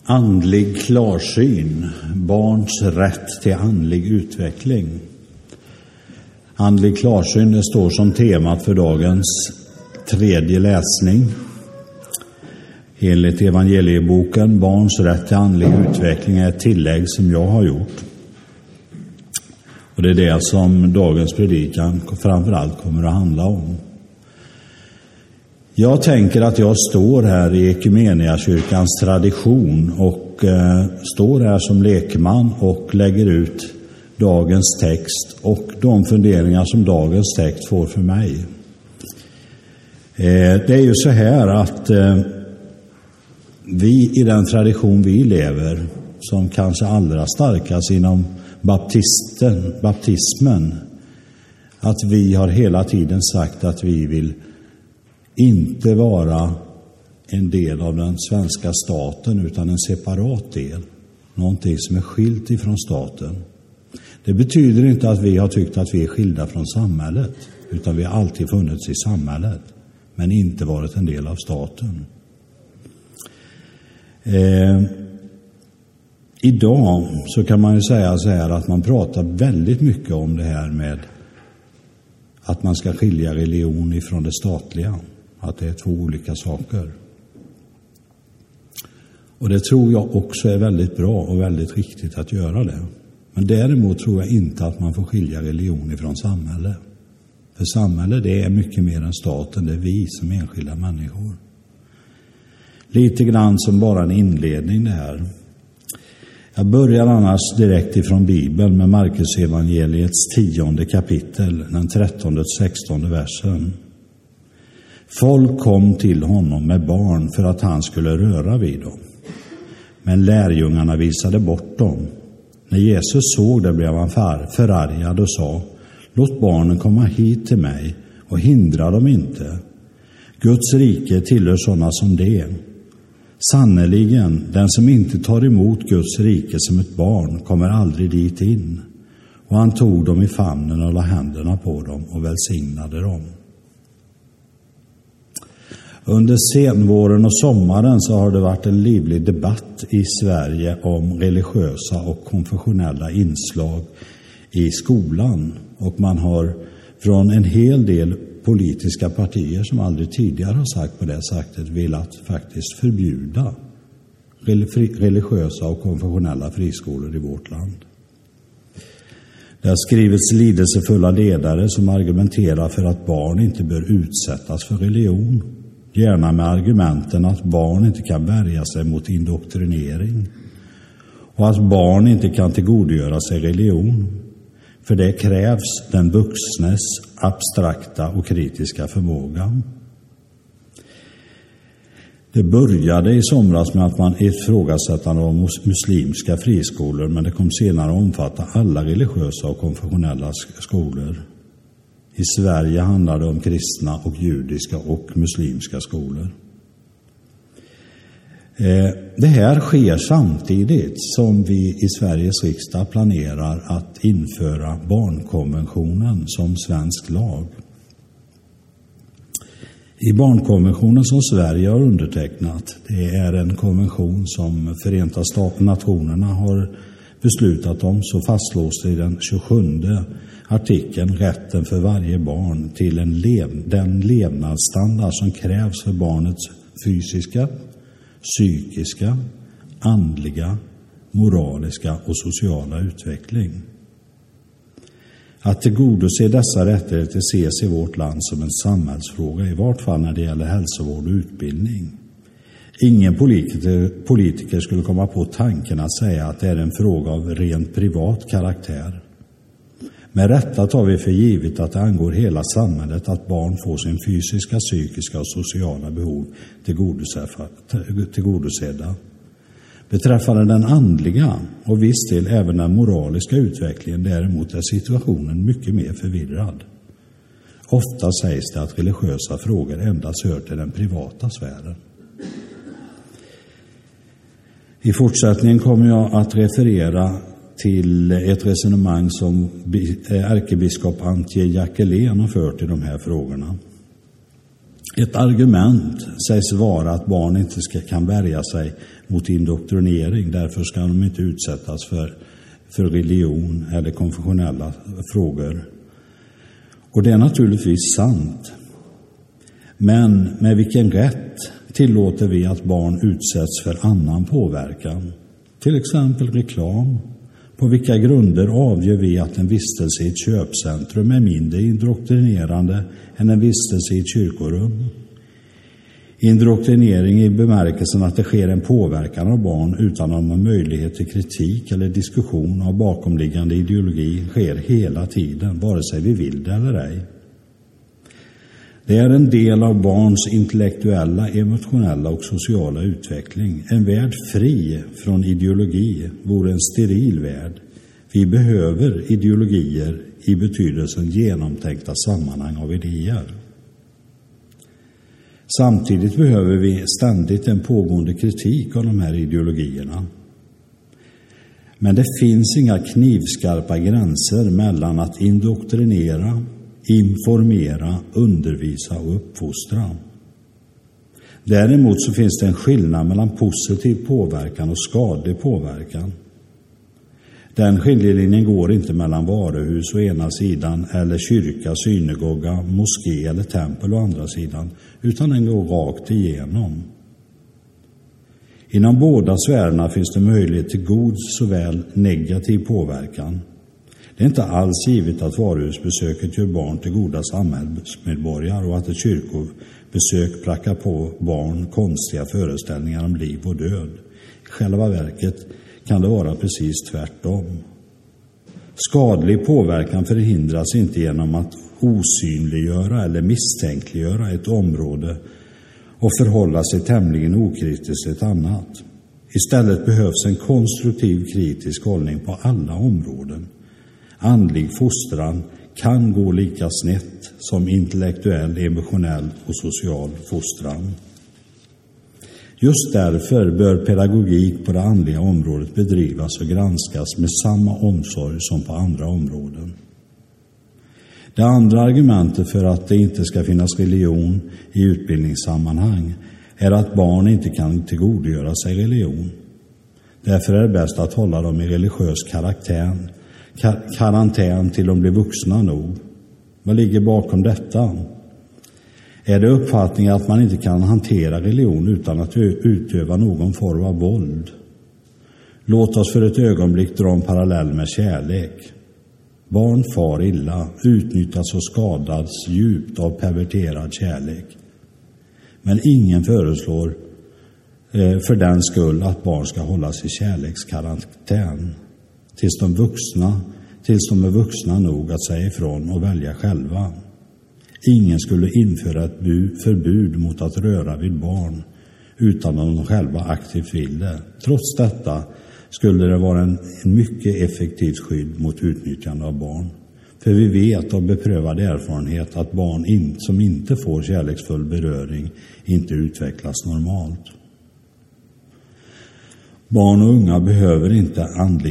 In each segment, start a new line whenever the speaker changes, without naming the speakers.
Andlig klarsyn, barns rätt till andlig utveckling. Andlig klarsyn, det står som temat för dagens tredje läsning. Enligt evangelieboken, barns rätt till andlig utveckling är ett tillägg som jag har gjort. Och det är det som dagens predikan framförallt kommer att handla om. Jag tänker att jag står här i Ekumeniakyrkans tradition och står här som lekman och lägger ut dagens text och de funderingar som dagens text får för mig. Det är ju så här att vi i den tradition vi lever, som kanske allra starkast inom baptismen, att vi har hela tiden sagt att vi vill inte vara en del av den svenska staten utan en separat del. Någonting som är skilt ifrån staten. Det betyder inte att vi har tyckt att vi är skilda från samhället, utan vi har alltid funnits i samhället men inte varit en del av staten. Idag så kan man ju säga så här att man pratar väldigt mycket om det här med att man ska skilja religion ifrån det statliga. Att det är två olika saker. Och det tror jag också är väldigt bra och väldigt riktigt att göra det. Men däremot tror jag inte att man får skilja religion ifrån samhälle. För samhälle, det är mycket mer än staten, det är vi som enskilda människor. Lite grann som bara en inledning det här. Jag börjar annars direkt ifrån Bibeln med Markus evangeliets 10:e kapitel, den 13:e och 16:e versen. Folk kom till honom med barn för att han skulle röra vid dem. Men lärjungarna visade bort dem. När Jesus såg det blev han förargad och sa: låt barnen komma hit till mig och hindra dem inte. Guds rike tillhör sådana som det. Sannerligen, den som inte tar emot Guds rike som ett barn kommer aldrig dit in. Och han tog dem i famnen och la händerna på dem och välsignade dem. Under senvåren och sommaren så har det varit en livlig debatt i Sverige om religiösa och konfessionella inslag i skolan. Och man har från en hel del politiska partier som aldrig tidigare har sagt på det sättet velat faktiskt förbjuda religiösa och konfessionella friskolor i vårt land. Det har skrivits lidelsefulla ledare som argumenterar för att barn inte bör utsättas för religion. Gärna med argumenten att barn inte kan värja sig mot indoktrinering och att barn inte kan tillgodogöra sig religion. För det krävs den vuxnes abstrakta och kritiska förmåga. Det började i somras med att man ifrågasatte av muslimska friskolor, men det kom senare att omfatta alla religiösa och konfessionella skolor. I Sverige handlar det om kristna och judiska och muslimska skolor. Det här sker samtidigt som vi i Sveriges riksdag planerar att införa barnkonventionen som svensk lag. I barnkonventionen som Sverige har undertecknat, det är en konvention som Förenta nationerna har beslutat om, så fastslås det i den 27:e artikeln rätten för varje barn till den levnadsstandard som krävs för barnets fysiska, psykiska, andliga, moraliska och sociala utveckling. Att tillgodose dessa rättigheter ses i vårt land som en samhällsfråga, i vart fall när det gäller hälsovård och utbildning. Ingen politiker skulle komma på tanken att säga att det är en fråga av rent privat karaktär. Med rätta tar vi för givet att det angår hela samhället att barn får sin fysiska, psykiska och sociala behov tillgodosedda. Beträffande den andliga och viss del även den moraliska utvecklingen däremot är situationen mycket mer förvirrad. Ofta sägs det att religiösa frågor endast hör till den privata sfären. I fortsättningen kommer jag att referera till ett resonemang som ärkebiskop Antje Jackelén har fört i de här frågorna. Ett argument sägs vara att barn inte kan värja sig mot indoktrinering, därför ska de inte utsättas för religion eller konfessionella frågor. Och det är naturligtvis sant. Men med vilken rätt tillåter vi att barn utsätts för annan påverkan? Till exempel reklam. På vilka grunder avgör vi att en vistelse i ett köpcentrum är mindre indoktrinerande än en vistelse i ett kyrkorum? Indoktrinering i bemärkelsen att det sker en påverkan av barn utan att man möjlighet till kritik eller diskussion av bakomliggande ideologi sker hela tiden, vare sig vi vill det eller ej. Det är en del av barns intellektuella, emotionella och sociala utveckling. En värld fri från ideologi vore en steril värld. Vi behöver ideologier i betydelsen genomtänkta sammanhang av idéer. Samtidigt behöver vi ständigt en pågående kritik av de här ideologierna. Men det finns inga knivskarpa gränser mellan att indoktrinera, informera, undervisa och uppfostra. Däremot så finns det en skillnad mellan positiv påverkan och skadlig påverkan. Den skiljelinjen går inte mellan varuhus å ena sidan eller kyrka, synagoga, moské eller tempel å andra sidan, utan den går rakt igenom. Inom båda sfärerna finns det möjlighet till god såväl negativ påverkan. Det är inte alls givet att varuhusbesöket gör barn till goda samhällsmedborgare och att ett kyrkobesök prackar på barn konstiga föreställningar om liv och död. I själva verket kan det vara precis tvärtom. Skadlig påverkan förhindras inte genom att osynliggöra eller misstänkliggöra ett område och förhålla sig tämligen okritiskt till ett annat. Istället behövs en konstruktiv kritisk hållning på alla områden. Andlig fostran kan gå lika snett som intellektuell, emotionell och social fostran. Just därför bör pedagogik på det andliga området bedrivas och granskas med samma omsorg som på andra områden. Det andra argumentet för att det inte ska finnas religion i utbildningssammanhang är att barn inte kan tillgodogöra sig religion. Därför är det bäst att hålla dem i religiös karantän till de blir vuxna nog. Vad ligger bakom detta? Är det uppfattningen att man inte kan hantera religion utan att utöva någon form av våld? Låt oss för ett ögonblick dra en parallell med kärlek. Barn far illa, utnyttjas och skadas djupt av perverterad kärlek. Men ingen föreslår för den skull att barn ska hållas i kärlekskarantän tills de är vuxna nog att säga ifrån och välja själva. Ingen skulle införa ett förbud mot att röra vid barn utan att de själva aktivt vill det. Trots detta skulle det vara en mycket effektivt skydd mot utnyttjande av barn. För vi vet av beprövad erfarenhet att barn som inte får kärleksfull beröring inte utvecklas normalt. Barn och unga behöver inte andlig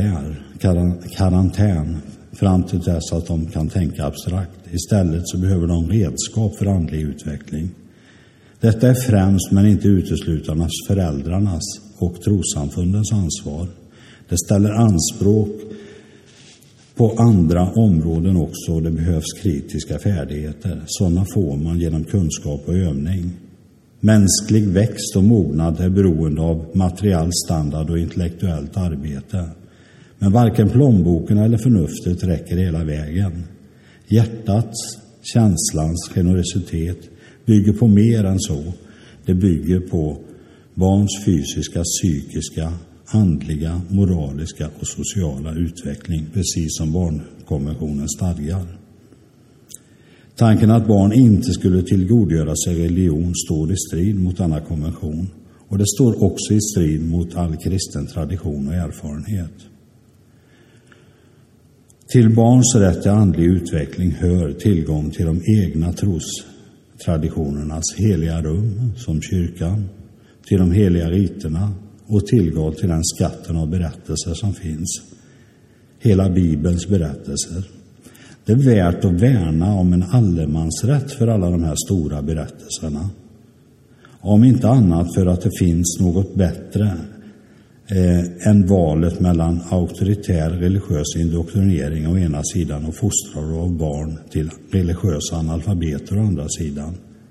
karantän fram till dess att de kan tänka abstrakt. Istället så behöver de redskap för andlig utveckling. Detta är främst men inte uteslutande föräldrarnas och trossamfundens ansvar. Det ställer anspråk på andra områden också och det behövs kritiska färdigheter. Sådana får man genom kunskap och övning. Mänsklig växt och mognad är beroende av materiell standard och intellektuellt arbete. Men varken plånboken eller förnuftet räcker hela vägen. Hjärtats, känslans generositet bygger på mer än så. Det bygger på barns fysiska, psykiska, andliga, moraliska och sociala utveckling, precis som barnkonventionen stadgar. Tanken att barn inte skulle tillgodogöra sig religion står i strid mot denna konvention, och det står också i strid mot all kristen tradition och erfarenhet. Till barns rätt till andlig utveckling hör tillgång till de egna trostraditionernas heliga rum, som kyrkan, till de heliga riterna och tillgång till den skatten av berättelser som finns, hela Bibelns berättelser. Det är värt att värna om en allemansrätt för alla de här stora berättelserna. Om inte annat för att det finns något bättre än valet mellan auktoritär religiös indoktrinering å ena sidan och fostrar av barn till religiösa analfabeter å andra sidan.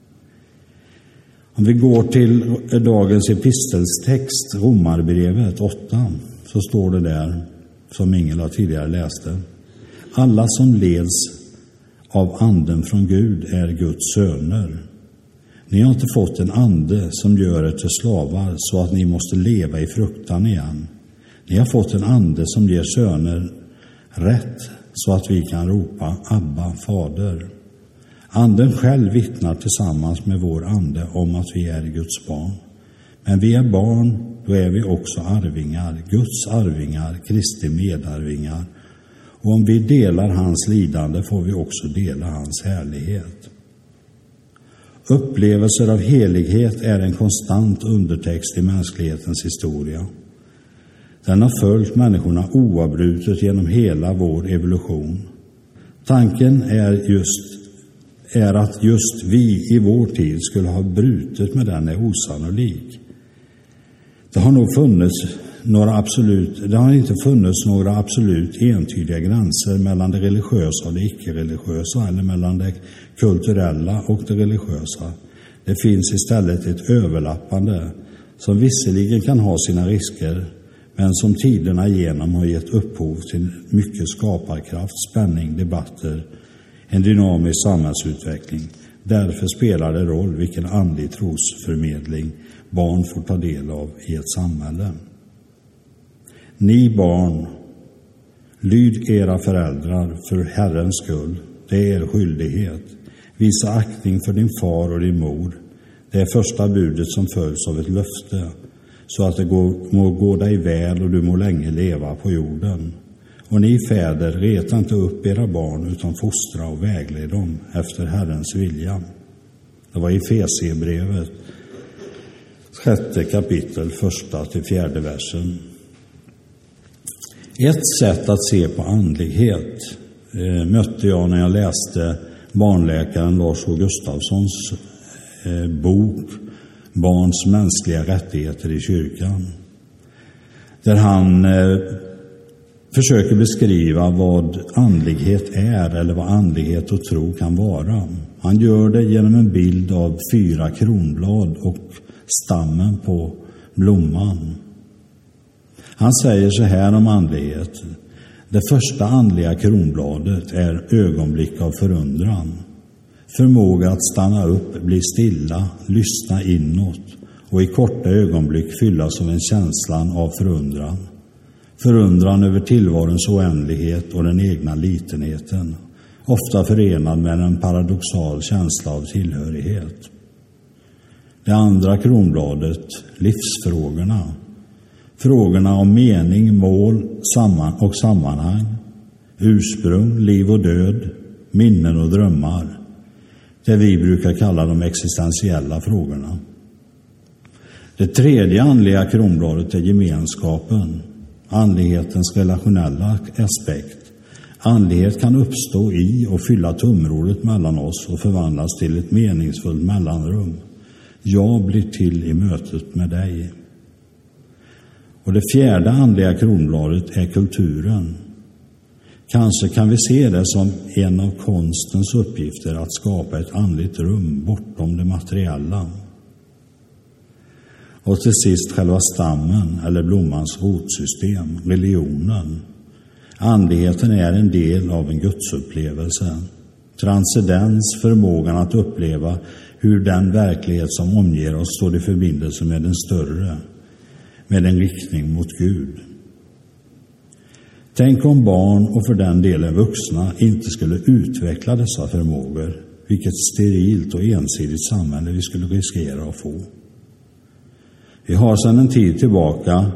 Om vi går till dagens epistelstext, Romarbrevet 8, så står det där, som Ingela tidigare läste: alla som leds av anden från Gud är Guds söner. Ni har inte fått en ande som gör er till slavar så att ni måste leva i fruktan igen. Ni har fått en ande som ger söner rätt så att vi kan ropa Abba, Fader. Anden själv vittnar tillsammans med vår ande om att vi är Guds barn. Men vi är barn, då är vi också arvingar, Guds arvingar, Kristi medarvingar. Och om vi delar hans lidande får vi också dela hans härlighet. Upplevelser av helighet är en konstant undertext i mänsklighetens historia. Den har följt människorna oavbrutet genom hela vår evolution. Tanken är att just vi i vår tid skulle ha brutit med den är osannolik. Det har inte funnits några absolut entydiga gränser mellan det religiösa och det icke-religiösa, eller mellan det kulturella och det religiösa. Det finns istället ett överlappande som visserligen kan ha sina risker, men som tiderna igenom har gett upphov till mycket skaparkraft, spänning, debatter, en dynamisk samhällsutveckling. Därför spelar det roll vilken andlig trosförmedling barn får ta del av i ett samhälle. Ni barn, lyd era föräldrar för Herrens skull. Det är er skyldighet. Visa aktning för din far och din mor. Det är första budet som följs av ett löfte, så att det må gå dig väl och du må länge leva på jorden. Och ni fäder, reta inte upp era barn utan fostra och vägled dem efter Herrens vilja. Det var i Efesierbrevet 6 kapitel 1-4 versen. Ett sätt att se på andlighet mötte jag när jag läste barnläkaren Lars H. Gustafssons bok Barns mänskliga rättigheter i kyrkan. Där han försöker beskriva vad andlighet är, eller vad andlighet och tro kan vara. Han gör det genom en bild av 4 kronblad och stammen på blomman. Han säger så här om andlighet: det första andliga kronbladet är ögonblick av förundran. Förmåga att stanna upp, bli stilla, lyssna inåt och i korta ögonblick fyllas av en känslan av förundran. Förundran över tillvarons oändlighet och den egna litenheten, ofta förenad med en paradoxal känsla av tillhörighet. Det andra kronbladet, livsfrågorna. Frågorna om mening, mål och sammanhang, ursprung, liv och död, minnen och drömmar. Det vi brukar kalla de existentiella frågorna. Det tredje andliga kronbladet är gemenskapen, andlighetens relationella aspekt. Andlighet kan uppstå i och fylla tumrådet mellan oss och förvandlas till ett meningsfullt mellanrum. Jag blir till i mötet med dig. Och det fjärde andliga kronbladet är kulturen. Kanske kan vi se det som en av konstens uppgifter att skapa ett andligt rum bortom det materiella. Och till sist själva stammen eller blommans rotsystem, religionen. Andligheten är en del av en gudsupplevelse. Transcendens, förmågan att uppleva hur den verklighet som omger oss står i förbindelse med den större, med en riktning mot Gud. Tänk om barn och för den delen vuxna inte skulle utveckla dessa förmågor, vilket sterilt och ensidigt samhälle vi skulle riskera att få. Vi har sedan en tid tillbaka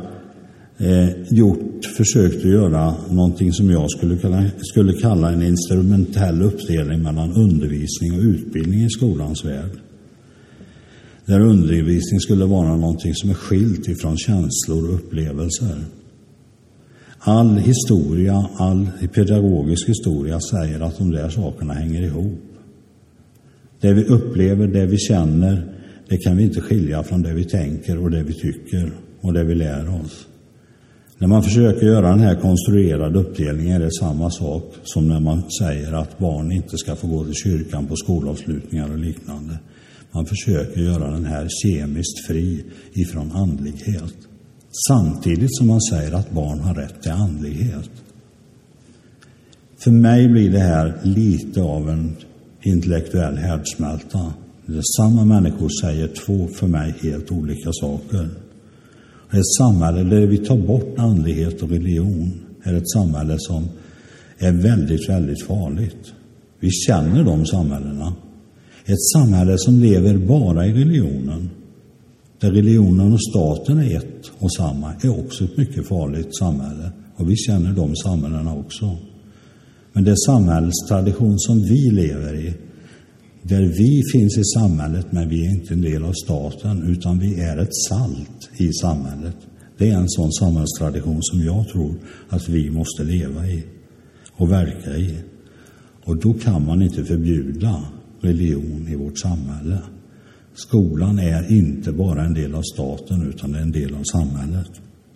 försökt att göra någonting som jag skulle kalla en instrumentell uppdelning mellan undervisning och utbildning i skolans värld. Där undervisning skulle vara någonting som är skilt ifrån känslor och upplevelser. All historia, all pedagogisk historia säger att de där sakerna hänger ihop. Det vi upplever, det vi känner, det kan vi inte skilja från det vi tänker och det vi tycker och det vi lär oss. När man försöker göra den här konstruerade uppdelningen är det samma sak som när man säger att barn inte ska få gå till kyrkan på skolavslutningar och liknande. Man försöker göra den här kemiskt fri ifrån andlighet. Samtidigt som man säger att barn har rätt till andlighet. För mig blir det här lite av en intellektuell härdsmälta. Samma människor säger två för mig helt olika saker. Ett samhälle där vi tar bort andlighet och religion är ett samhälle som är väldigt, väldigt farligt. Vi känner de samhällena. Ett samhälle som lever bara i religionen, där religionen och staten är ett och samma, är också ett mycket farligt samhälle. Och vi känner de samhällena också. Men det samhällstradition som vi lever i, där vi finns i samhället men vi är inte en del av staten utan vi är ett salt i samhället. Det är en sån samhällstradition som jag tror att vi måste leva i och verka i. Och då kan man inte förbjuda religion i vårt samhälle. Skolan är inte bara en del av staten utan det är en del av samhället.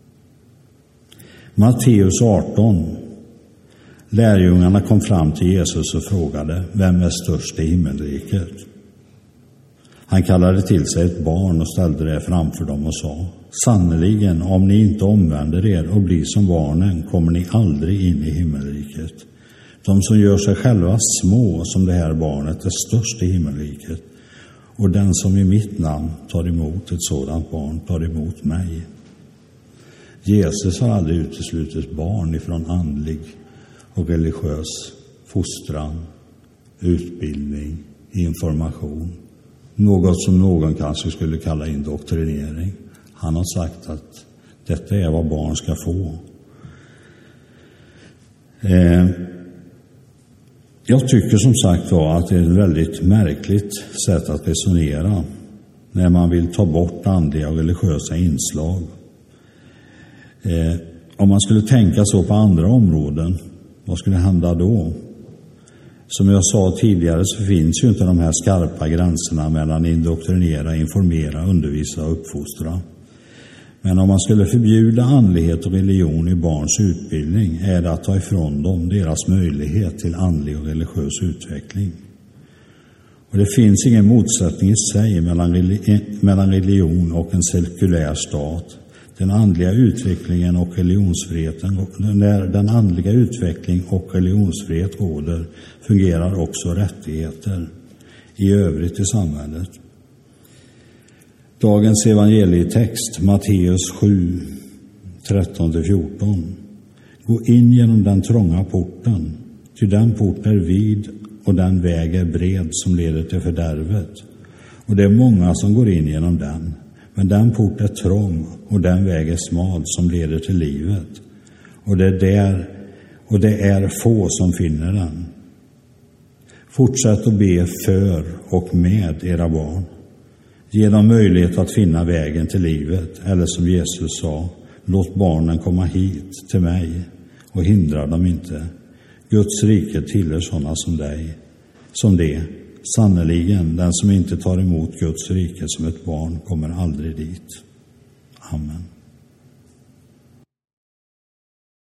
Matteus 18. Lärjungarna kom fram till Jesus och frågade: vem är störst i himmelriket? Han kallade till sig ett barn och ställde det framför dem och sa: sannerligen, om ni inte omvänder er och blir som barnen kommer ni aldrig in i himmelriket. De som gör sig själva små som det här barnet är störst i himmelriket. Och den som i mitt namn tar emot ett sådant barn tar emot mig. Jesus har aldrig uteslutit barn ifrån andlig och religiös fostran, utbildning, information. Något som någon kanske skulle kalla indoktrinering. Han har sagt att detta är vad barn ska få. Jag tycker som sagt att det är ett väldigt märkligt sätt att resonera när man vill ta bort andliga och religiösa inslag. Om man skulle tänka så på andra områden, vad skulle hända då? Som jag sa tidigare så finns ju inte de här skarpa gränserna mellan indoktrinera, informera, undervisa och uppfostra. Men om man skulle förbjuda andlighet och religion i barns utbildning är det att ta ifrån dem deras möjlighet till andlig och religiös utveckling. Och det finns ingen motsättning i sig mellan religion och en sekulär stat. Den andliga utvecklingen och religionsfriheten, när den andliga utveckling och religionsfrihet råder, fungerar också rättigheter i övrigt i samhället. Dagens evangelietext, Matteus 7, 13-14. Gå in genom den trånga porten, ty den port är vid och den väg är bred som leder till fördärvet. Och det är många som går in genom den. Men den port är trång och den väg är smal som leder till livet. Och det är få som finner den. Fortsätt att be för och med era barn. Ge dem möjlighet att finna vägen till livet. Eller som Jesus sa, låt barnen komma hit till mig och hindra dem inte. Guds rike tillhör sådana som dig, som det. Sannerligen, den som inte tar emot Guds rike som ett barn kommer aldrig dit. Amen.